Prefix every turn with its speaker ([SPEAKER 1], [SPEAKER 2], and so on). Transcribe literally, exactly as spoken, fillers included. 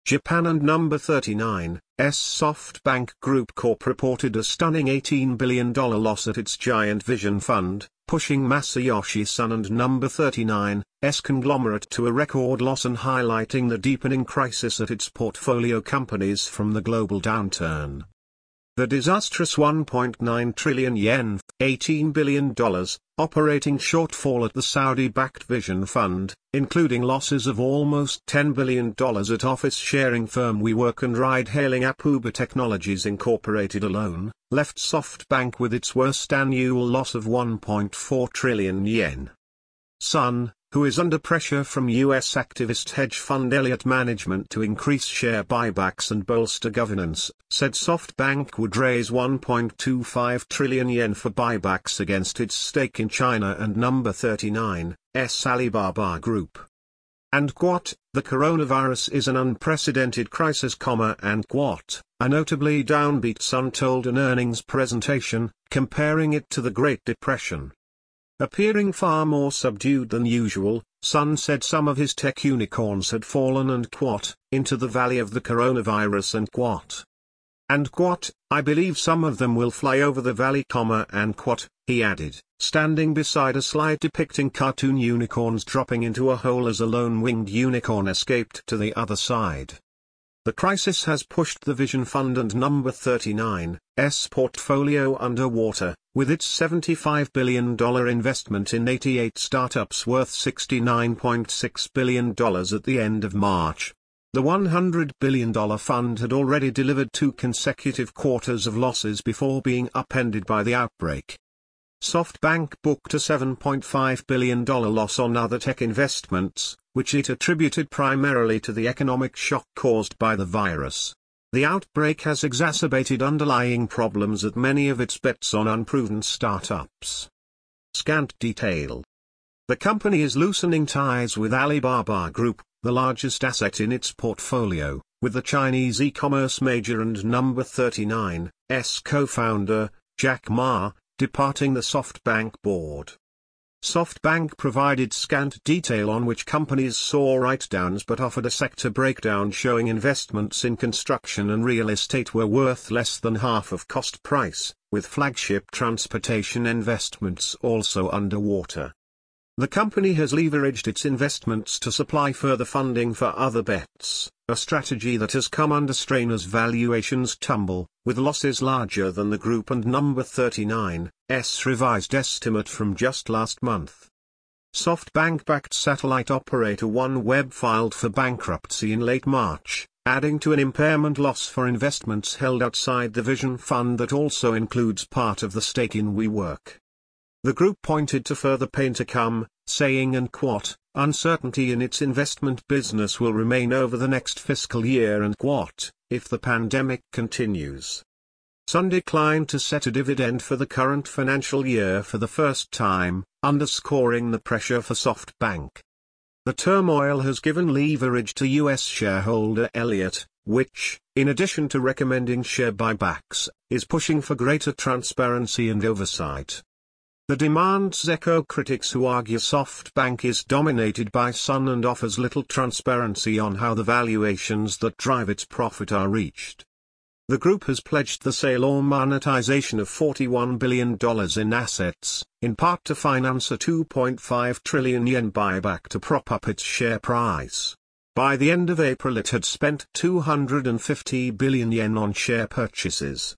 [SPEAKER 1] Japan and number thirty-nine, S SoftBank Group Corp reported a stunning eighteen billion dollars loss at its giant Vision Fund, pushing Masayoshi Son and number thirty-nine, S conglomerate to a record loss and highlighting the deepening crisis at its portfolio companies from the global downturn. The disastrous one point nine trillion yen, eighteen billion dollars, operating shortfall at the Saudi-backed Vision Fund, including losses of almost ten billion dollars at office-sharing firm WeWork and ride-hailing app Uber Technologies Incorporated alone, left SoftBank with its worst annual loss of one point four trillion yen. Sun, who is under pressure from U S activist hedge fund Elliott Management to increase share buybacks and bolster governance, said SoftBank would raise one point two five trillion yen for buybacks against its stake in China and number thirty-nine, S Alibaba Group. And quote, the coronavirus is an unprecedented crisis, and quote, a notably downbeat Sun told an earnings presentation, comparing it to the Great Depression. Appearing far more subdued than usual, Sun said some of his tech unicorns had fallen and quote, into the valley of the coronavirus and quote. And quote, I believe some of them will fly over the valley, and quote, he added, standing beside a slide depicting cartoon unicorns dropping into a hole as a lone-winged unicorn escaped to the other side. The crisis has pushed the Vision Fund and number thirty-nine, S portfolio underwater, with its seventy-five billion dollars investment in eighty-eight startups worth sixty-nine point six billion dollars at the end of March. The one hundred billion dollars fund had already delivered two consecutive quarters of losses before being upended by the outbreak. SoftBank booked a seven point five billion dollars loss on other tech investments, which it attributed primarily to the economic shock caused by the virus. The outbreak has exacerbated underlying problems at many of its bets on unproven startups. Scant detail. The company is loosening ties with Alibaba Group, the largest asset in its portfolio, with the Chinese e-commerce major and number thirty-nine, S co-founder, Jack Ma, departing the SoftBank board. SoftBank provided scant detail on which companies saw write-downs but offered a sector breakdown showing investments in construction and real estate were worth less than half of cost price, with flagship transportation investments also underwater. The company has leveraged its investments to supply further funding for other bets, a strategy that has come under strain as valuations tumble, with losses larger than the group and number thirty-nine's revised estimate from just last month. SoftBank-backed satellite operator OneWeb filed for bankruptcy in late March, adding to an impairment loss for investments held outside the Vision Fund that also includes part of the stake in WeWork. The group pointed to further pain to come, saying and quote, uncertainty in its investment business will remain over the next fiscal year and quote, if the pandemic continues. Sun declined to set a dividend for the current financial year for the first time, underscoring the pressure for SoftBank. The turmoil has given leverage to U S shareholder Elliott, which, in addition to recommending share buybacks, is pushing for greater transparency and oversight. The demands echo critics who argue SoftBank is dominated by Sun and offers little transparency on how the valuations that drive its profit are reached. The group has pledged the sale or monetization of forty-one billion dollars in assets, in part to finance a two point five trillion yen buyback to prop up its share price. By the end of April it had spent two hundred fifty billion yen on share purchases.